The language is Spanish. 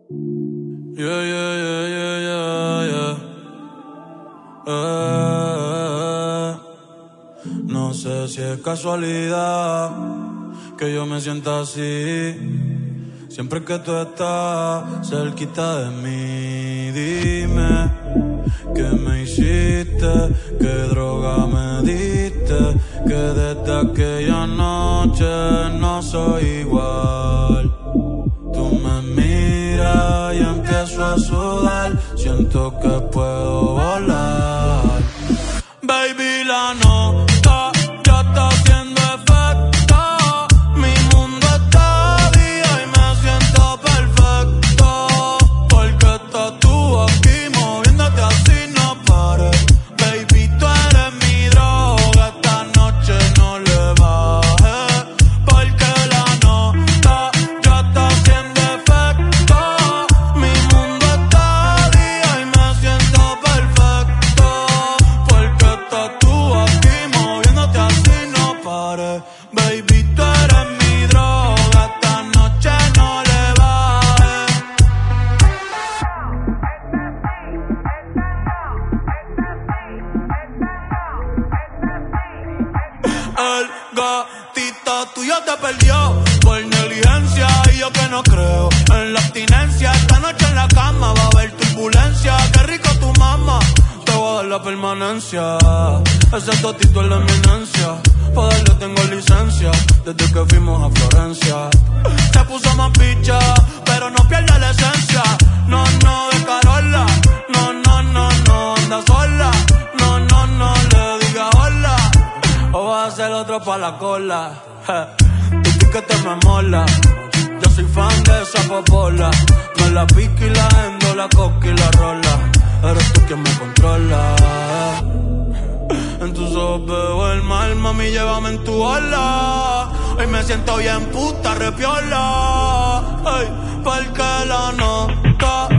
Yeah, yeah, yeah, yeah, yeah, yeah. No sé si es casualidad que yo me sienta así. Siempre que tú estás cerquita de mí, dime qué me hiciste, qué droga me diste, que desde aquella noche no soy igual. Tú me miras y empiezo a sudar, siento que puedo volar. Baby, la nota ya está haciendo efecto. Mi mundo está día y me siento perfecto. Porque estás tú aquí moviéndote así, no pares. Baby, tú eres mi droga, esta noche no le bajes. Porque la nota ya está haciendo efecto. Mi mundo está día y me siento perfecto. Porque estás tú aquí moviéndote así, no pares. Baby, tú eres mi droga, esta noche no le bajes. El gatito tuyo te perdió por negligencia y yo que no creo en la abstinencia. Esta noche en la cama va a haber turbulencia. Qué rico tu mamá, te voy a dar la permanencia. Ese totito es la eminencia, pa' darle tengo licencia desde que fuimos a Florencia. Se puso más picha, pero no pierde la esencia. No, no, de Carola. No, no, no, no, anda sola. No, no, no, le diga hola. O vas a hacer otro pa' la cola. Tú que te me mola. Yo soy fan de esa popola. Me la pica y la endo, la coca y la rola. Eres tú quien me controla. En tus ojos veo el mal, mami, llévame en tu ola. Hoy me siento bien puta, repiola. Ay, porque la nota